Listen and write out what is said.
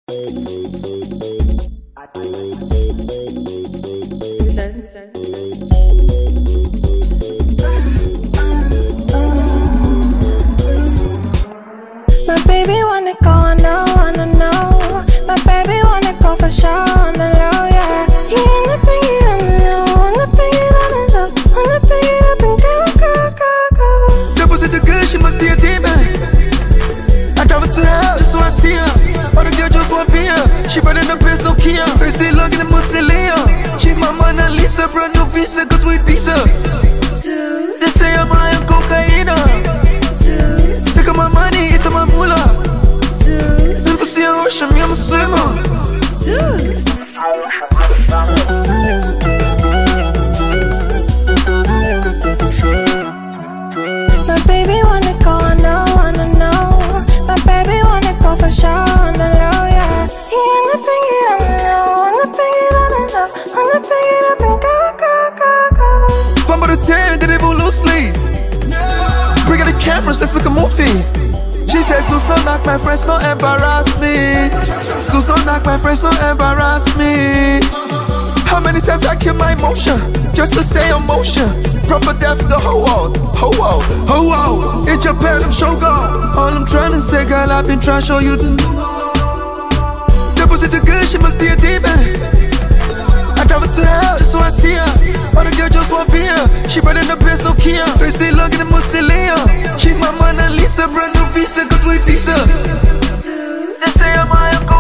My baby wanna go, I know, wanna know. My baby wanna go for sure on the low, yeah. He wanna bring it on the low, wanna bring it on the low, wanna bring it up and go, go, go, go. That was such a good, she must be a demon. I drive her to hell just so I see her. All the girls just want be her. She running the Benz, no Kia. Face be looking at Mussolini. She my Mona Lisa, brand new visa, cause we pizza. They say I'm high on cocaine. Take all my money, it's my moolah. Look to see an ocean, me, I'm a swimmer. My baby wanna go, I know, wanna know. My baby wanna go for sure on the low, yeah. He wanna bring it on the low, wanna bring it on the low, wanna bring it up and go, go, go, go. From the 10, did it move loosely. Bring out the cameras, let's make a movie. She said, Zeus, don't knock my friends, don't embarrass me. Zeus, don't knock my friends, don't embarrass me. How many times I kill my emotion just to stay on motion? Proper death, the whole world, whole world, whole world. In Japan, I'm Shogun. All I'm trying to say, girl, I've been trying to show you the that was such a good, she must be a demon. I drive her to hell just so I see her. All the girls just want be her. She running the Benz, no Kia. Face be looking at Mussolini. She my Mona Lisa, brand new visa, cause we pizza. They say I'm high on